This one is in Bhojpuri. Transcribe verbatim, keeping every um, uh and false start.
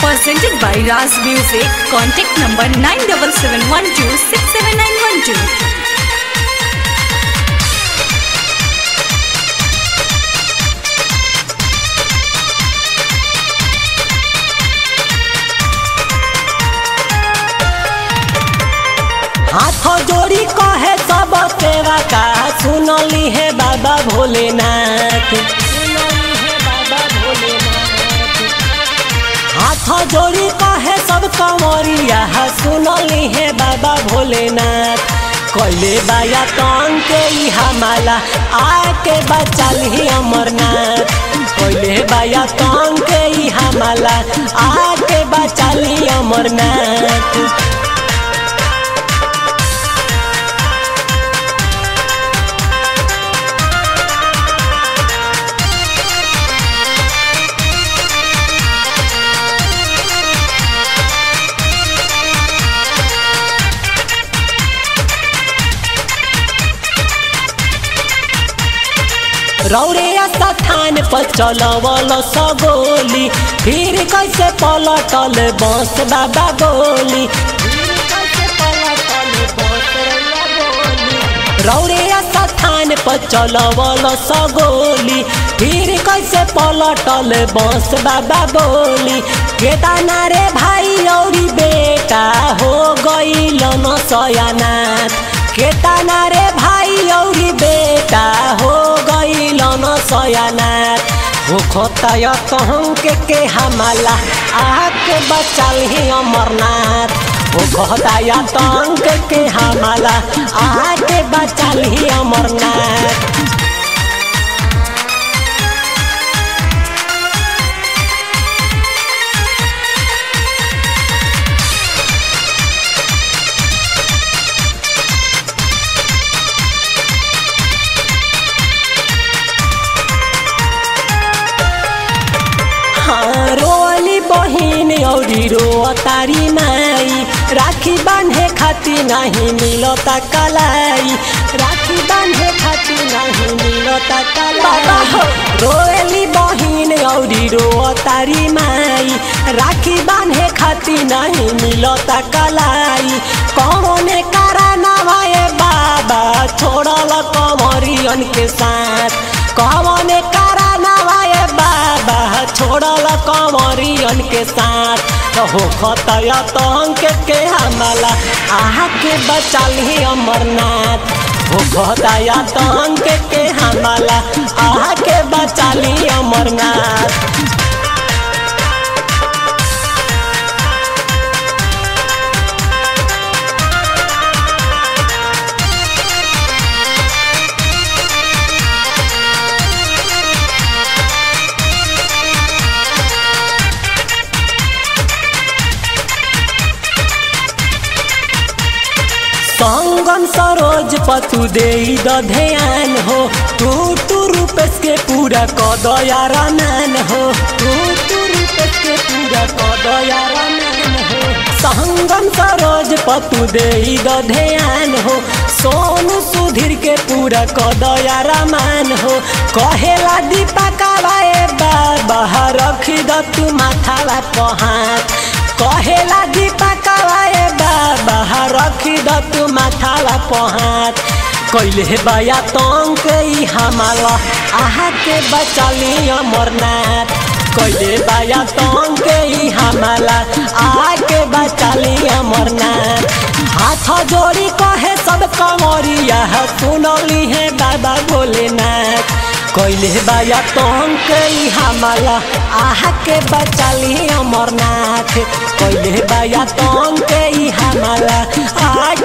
Presented by Raz Music. Contact number nine seven seven one two six seven nine one two. हाथ जोड़ी कहे सब सेवा का सुनली है बाबा भोलेनाथ, सुनली है बाबा भोलेनाथ। हाथ जोड़ी कहे सब कंवरिया सुनली है बाबा भोलेनाथ। कैले बाया तंग के हमाला आके बचाली अमरनाथ। कैले बाया तंग के हमाला आके बचाली अमरनाथ। रौरिया स्थान पर चलवल सगोली, फिर कैसे पलटल बस बाबा बोली। रौरिया स्थान पर चलवल सगोली, फिर कैसे पलटल बस बाबा बोली। केदाना रे भाई औरी बेटा हो गईल न सयानाथ। केदाना रे भाई औरी बेटा हो गईल न सयानाथ। हो खोताया कहूँ के के हमाला आके बचाल ही अमरनाथ। हो खोताया तंग के के हमाला आके बचाल ही अमरनाथ। रोली बहिन औरी रो तारी माई, राखी बांधे खाती नहीं मिलता कलाई। राखी बांधे खाती नहीं मिलता कलाई। रोली बहिन औरी रो तारी माई, राखी बांधे खाती नहीं मिलता कलाई। कौने कारनामा ये बाबा छोड़ल कंवरियन के साथ। कौने कारनामा ये बाबा छोड़ल कंवरियन के साथ। हो खतया तंग के हमाला आके बचाली अमरनाथ। हो खतया तंग के हमाला आके बचाली अमरनाथ। संगम सरोज पतु दे ध्यान हो, तू तू रूपेश के पूरा कदया रामान हो। तू तू रूपेश के पूरा कदया रामान हो। संगम सरोज पतु दे ध्यान हो, सोनू सुधीर के पूरा कदया रामान हो। कहेला दीपका बाए बाबा रखी द तू माथावा पहात। कहेला दीपका बाए बाबा रखी द तू माथावा पहात। कैले बाया तंग के हमाला आके बचाली अमरनाथ। कैले बाया तंग के हमाला आके बचाली अमरनाथ। हाथ जोड़ी कहे सब कंवरिया सुनली है बाबा भोलेनाथ। कैले बाया तंग के हमाला आके बचाली अमरनाथ। कैले बाया तंग के हमाला